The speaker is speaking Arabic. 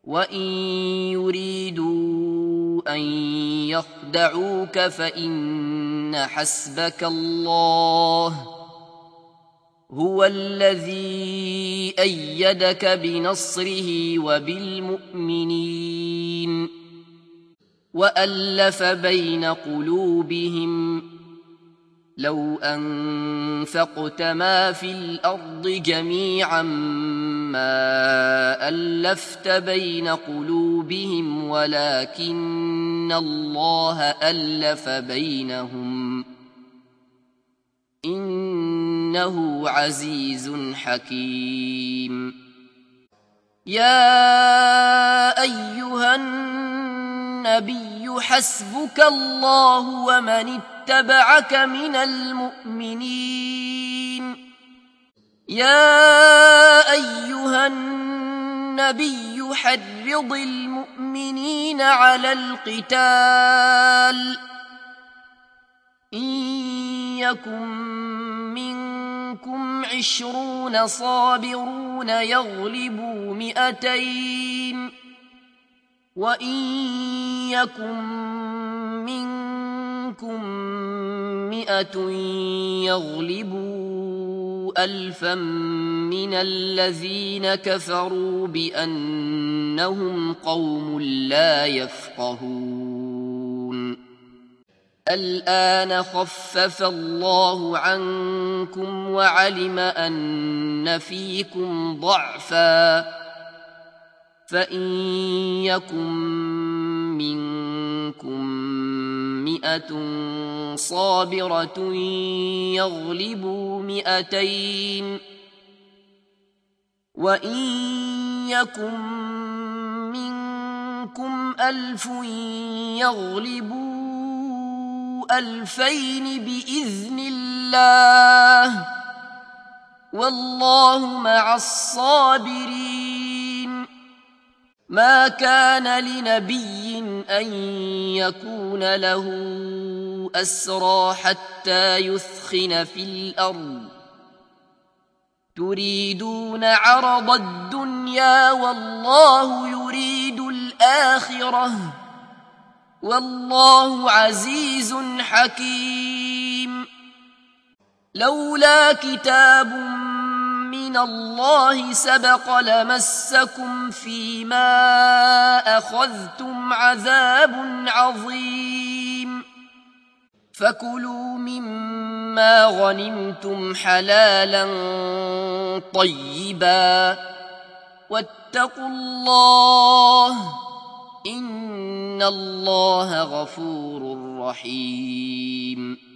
وإن يريدوا أن يخدعوك فإن حسبك الله هو الذي أيدك بنصره وبالمؤمنين وألف بين قلوبهم لو أنفقت ما في الأرض جميعا ما ألفت بين قلوبهم ولكن الله ألف بينهم إنه عزيز حكيم. يا أيها النبي حسبك الله ومن اتبعك من المؤمنين. يا أيها النبي حرض المؤمنين على القتال إن يكن منكم 20 صابرون يغلبوا 200 وإن يكن منكم 100 يغلبوا 1000 من الذين كفروا بأنهم قوم لا يفقهون. الآن خفف الله عنكم وعلم أن فيكم ضعفا فإن يكن منكم 100 صابرة يغلبوا 200 وإن يكن منكم 1000 يغلبوا 2000 بإذن الله والله مع الصابرين. ما كان لنبي أن يكون له أسرى حتى يثخن في الأرض تريدون عرض الدنيا والله يريد الآخرة والله عزيز حكيم. لولا كتاب من الله سبق لمسكم فيما أخذتم عذاب عظيم فكلوا مما غنمتم حلالا طيبا واتقوا الله إن الله غفور رحيم.